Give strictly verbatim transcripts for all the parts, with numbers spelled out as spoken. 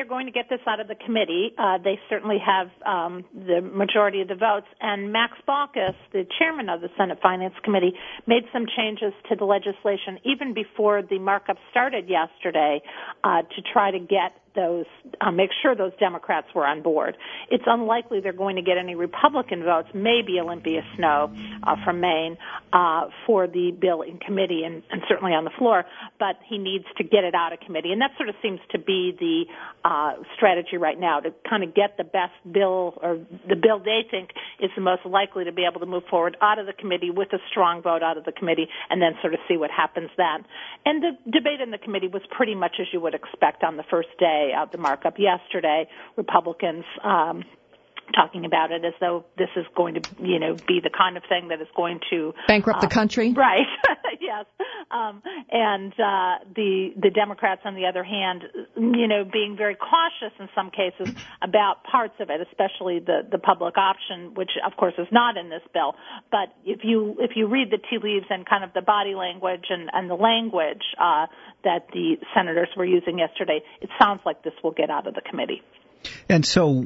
going to get this out of the committee. Uh, they certainly have um, the majority of the votes. And Max Baucus, the chairman of the Senate Finance Committee, made some changes to the legislation even before the markup started yesterday uh, to try to get those, uh, make sure those Democrats were on board. It's unlikely they're going to get any Republican votes, maybe Olympia Snowe uh, from Maine, uh, for the bill in committee and, and certainly on the floor, but he needs to get it out of committee. And that sort of seems to be the uh, strategy right now, to kind of get the best bill, or the bill they think is the most likely to be able to move forward out of the committee with a strong vote out of the committee, and then sort of see what happens then. And the debate in the committee was pretty much as you would expect on the first day of the markup yesterday. Republicans um, talking about it as though this is going to, you know, be the kind of thing that is going to bankrupt uh, the country. Right. Yes. Um, and uh, the the Democrats, on the other hand, you know, being very cautious in some cases about parts of it, especially the the public option, which of course is not in this bill. But if you if you read the tea leaves and kind of the body language and and the language uh, that the senators were using yesterday, it sounds like this will get out of the committee. And so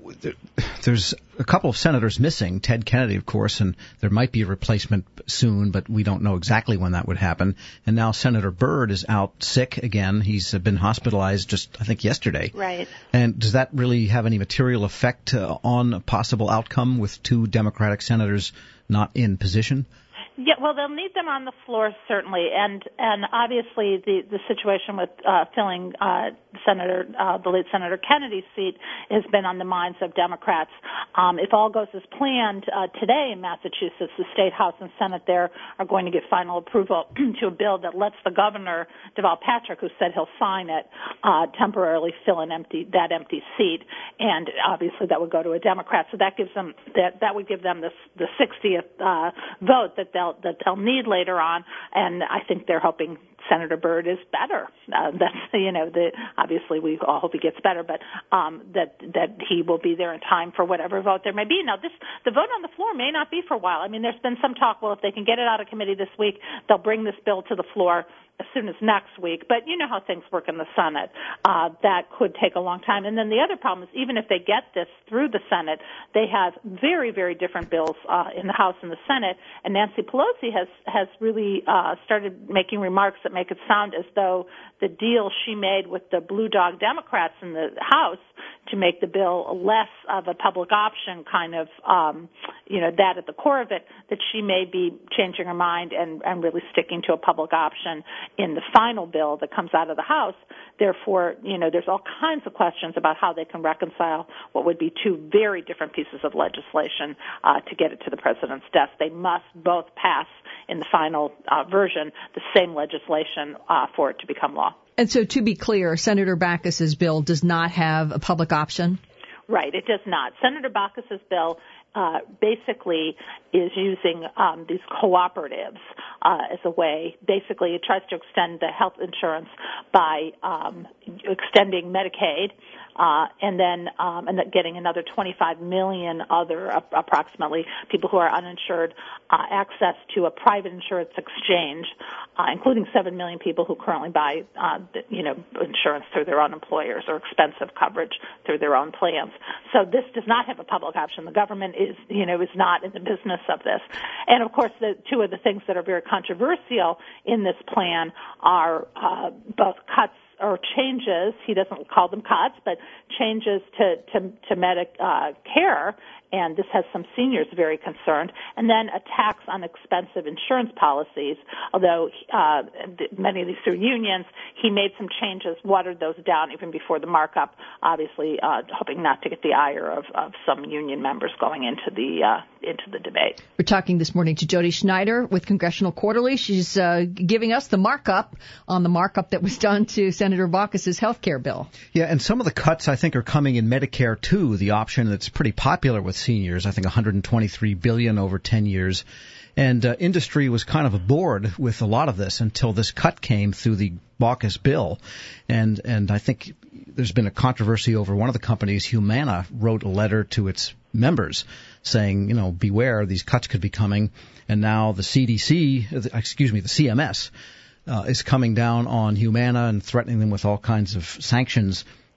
there's a couple of senators missing, Ted Kennedy, of course, and there might be a replacement soon, but we don't know exactly when that would happen. And now Senator Byrd is out sick again. He's been hospitalized just, I think, yesterday. Right. And does that really have any material effect uh, on a possible outcome with two Democratic senators not in position? Yeah, well, they'll need them on the floor, certainly, and and obviously the the situation with uh, filling uh, Senator uh, the late Senator Kennedy's seat has been on the minds of Democrats. Um, if all goes as planned uh, today in Massachusetts, the state House and Senate there are going to give final approval to a bill that lets the governor, Deval Patrick, who said he'll sign it, uh, temporarily fill an empty that empty seat, and obviously that would go to a Democrat. So that gives them that that would give them the the sixtieth uh, vote that they'll that they'll need later on, and I think they're hoping Senator Byrd is better. Uh, that's, you know, the, obviously we all hope he gets better, but um, that that he will be there in time for whatever vote there may be. Now, this the vote on the floor may not be for a while. I mean, there's been some talk, well, if they can get it out of committee this week, they'll bring this bill to the floor as soon as next week. But you know how things work in the Senate. Uh, that could take a long time. And then the other problem is, even if they get this through the Senate, they have very, very different bills uh, in the House and the Senate. And Nancy Pelosi has, has really uh, started making remarks that make it sound as though the deal she made with the Blue Dog Democrats in the House to make the bill less of a public option, kind of, um, you know, that at the core of it, that she may be changing her mind and, and really sticking to a public option in the final bill that comes out of the House. Therefore, you know, there's all kinds of questions about how they can reconcile what would be two very different pieces of legislation uh, to get it to the president's desk. They must both pass in the final uh, version the same legislation uh, for it to become law. And so, to be clear, Senator Baucus's bill does not have a public option? Right, it does not. Senator Baucus's bill uh, basically is using um, these cooperatives uh, as a way. Basically, it tries to extend the health insurance by um, extending Medicaid, uh, and then um, and then getting another twenty-five million other uh, approximately people who are uninsured uh, access to a private insurance exchange, uh, including seven million people who currently buy uh, you know insurance through their own employers or expensive coverage through their own plans. So this does not have a public option. The government is you know is not in the business of this. And of course, the two of the things that are very controversial in this plan are uh, both cuts or changes, he doesn't call them cuts, but changes to, to, to Medicare, uh, and this has some seniors very concerned, and then a tax on expensive insurance policies, although uh, many of these are unions. He made some changes, watered those down even before the markup, obviously uh, hoping not to get the ire of, of some union members going into the uh, into the debate. We're talking this morning to Jody Schneider with Congressional Quarterly. She's uh, giving us the markup on the markup that was done to Senator Baucus's health care bill. Yeah, and some of the cuts, I think, are coming in Medicare, too, the option that's pretty popular with seniors, I think one hundred twenty-three billion dollars over ten years. And uh, industry was kind of aboard with a lot of this until this cut came through the Baucus bill. And and I think there's been a controversy over one of the companies. Humana wrote a letter to its members saying, you know, beware, these cuts could be coming. And now the C D C, excuse me, the C M S uh, is coming down on Humana and threatening them with all kinds of sanctions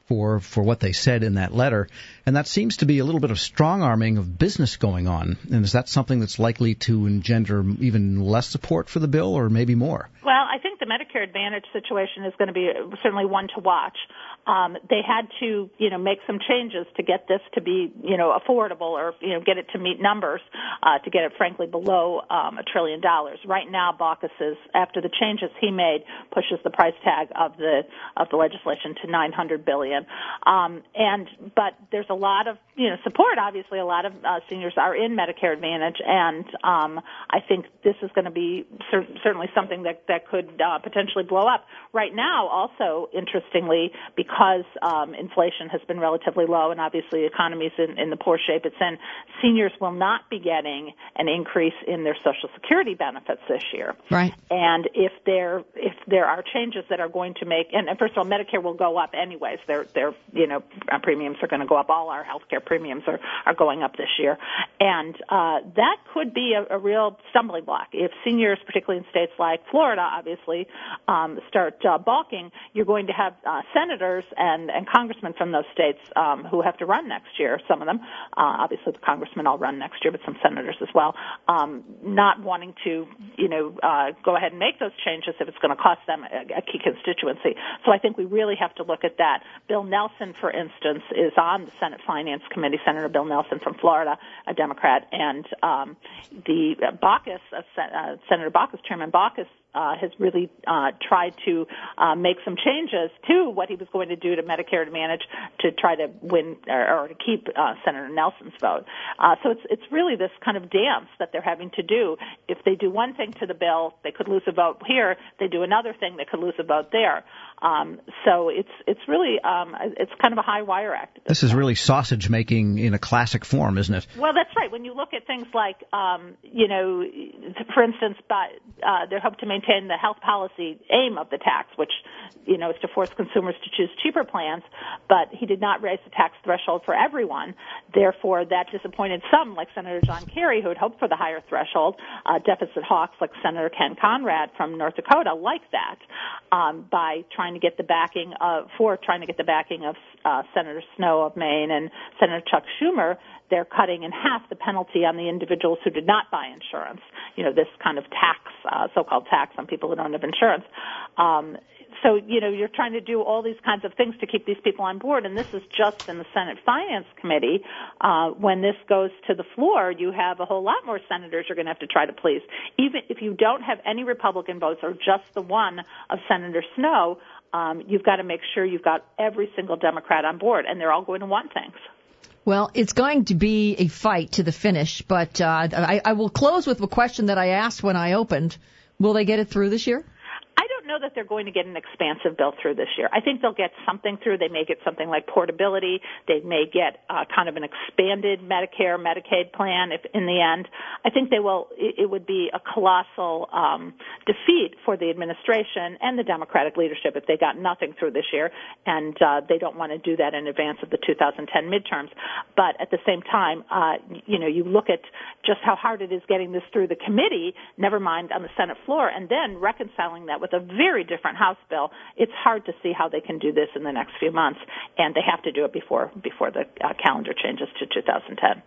for for what they said in that letter, and that seems to be a little bit of strong-arming of business going on. And is that something that's likely to engender even less support for the bill, or maybe more? Well, I think the Medicare Advantage situation is going to be certainly one to watch. Um, they had to, you know, make some changes to get this to be, you know, affordable, or, you know, get it to meet numbers, uh, to get it, frankly, below um, a trillion dollars. Right now, Baucus is, after the changes he made, pushes the price tag of the of the legislation to nine hundred billion dollars. Um, and but there's a lot of, you know, support. Obviously, a lot of uh, seniors are in Medicare Advantage, and um, I think this is going to be cer- certainly something that that could uh, potentially blow up. Right now, also interestingly, because um, inflation has been relatively low, and obviously the economy's in, in the poor shape it's in, seniors will not be getting an increase in their Social Security benefits this year. Right. And if there if there are changes that are going to make, and, and first of all, Medicare will go up anyways. Their their you know premiums are going to go up. All our health care premiums are are going up this year, and uh, that could be a, a real stumbling block if seniors, particularly in states like Florida, obviously, um, start uh, balking. You're going to have uh, senators and, and congressmen from those states um, who have to run next year. Some of them, uh, obviously, the congressmen all run next year, but some senators as well, um, not wanting to, you know, uh, go ahead and make those changes if it's going to cost them a, a key constituency. So I think we really have to look at that. Bill Nelson, for instance, is on the Senate Finance Committee. Senator Bill Nelson from Florida, a Democrat, and um, the uh, Baucus, uh, uh, Senator Baucus, Chairman Baucus, Uh, has really uh, tried to uh, make some changes to what he was going to do to Medicare Advantage to try to win or, or to keep uh, Senator Nelson's vote. Uh, so it's it's really this kind of dance that they're having to do. If they do one thing to the bill, they could lose a vote here. They do another thing, they could lose a vote there. Um, so it's it's really um, it's kind of a high wire act. This is really sausage making in a classic form, isn't it? Well, that's right. When you look at things like, um, you know, for instance, by, uh, they hope to maintain the health policy aim of the tax, which, you know, is to force consumers to choose cheaper plans, but he did not raise the tax threshold for everyone. Therefore, that disappointed some, like Senator John Kerry, who had hoped for the higher threshold. Uh, deficit hawks like Senator Ken Conrad from North Dakota like that, um, by trying to get the backing of, for trying to get the backing of uh, Senator Snowe of Maine and Senator Chuck Schumer. They're cutting in half the penalty on the individuals who did not buy insurance. You know, this kind of tax, uh, so-called tax on people who don't have insurance. Um, so, you know, you're trying to do all these kinds of things to keep these people on board, and this is just in the Senate Finance Committee. Uh, when this goes to the floor, you have a whole lot more senators you're going to have to try to please. Even if you don't have any Republican votes or just the one of Senator Snowe, um, you've got to make sure you've got every single Democrat on board, and they're all going to want things. Well, it's going to be a fight to the finish, but uh, I, I will close with a question that I asked when I opened. Will they get it through this year? I don't know that they're going to get an expansive bill through this year. I think they'll get something through. They may get something like portability. They may get uh, kind of an expanded Medicare, Medicaid plan if in the end. I think they will. It, it would be a colossal um, defeat for the administration and the Democratic leadership if they got nothing through this year, and uh, they don't want to do that in advance of the two thousand ten midterms. But at the same time, uh, you know, you look at just how hard it is getting this through the committee, never mind on the Senate floor, and then reconciling that with a very different House bill. It's hard to see how they can do this in the next few months, and they have to do it before before the uh, calendar changes to two thousand ten.